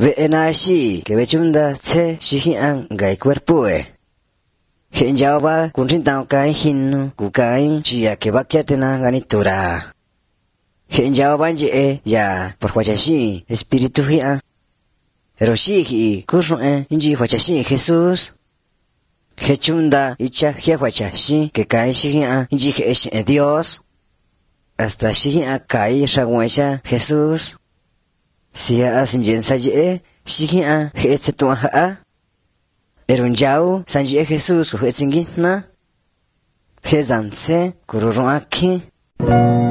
Ve na shi que ve chunda che shi an gai cuerpo hiện giáo ba cũng trên tàu cái hin của cái chỉ cái bác kia tên là ganitura hiện giáo ban chị ya por khoa chi espíritu hia rồi shi hi curso inji khoa chi Jesus que chunda icha hia khoa chi cái shi hia inji que es Dios hasta shi hia kai shagwacha Jesus si asin jensa je shi hia he setua ha Erun jau sanji Jesus ko hetsingi na hezanse kururun aki